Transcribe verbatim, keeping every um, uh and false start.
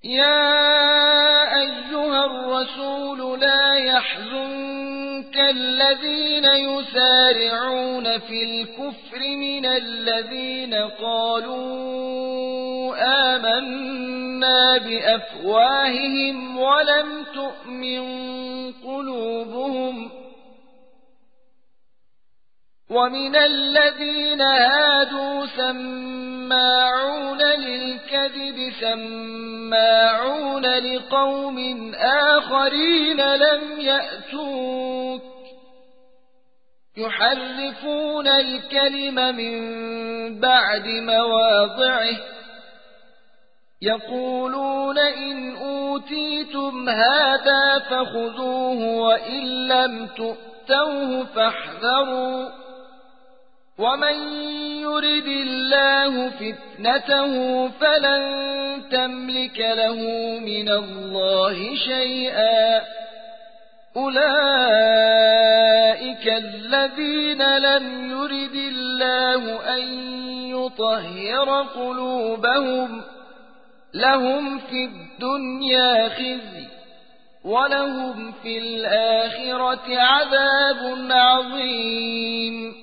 يا أيها الرسول لا يحزنك الذين يسارعون في الكفر من الذين قالوا آمنا بأفواههم ولم تؤمن قلوبهم ومن الذين هادوا سماعون للكذب سماعون لقوم آخرين لم يأتوك يحرفون الكلم من بعد مواضعه يقولون إن أوتيتم هذا فخذوه وإن لم تؤتوه فاحذروا ومن يرد الله فتنته فلن تملك له من الله شيئا أولئك الذين لم يرد الله أن يطهر قلوبهم لهم في الدنيا خزي ولهم في الآخرة عذاب عظيم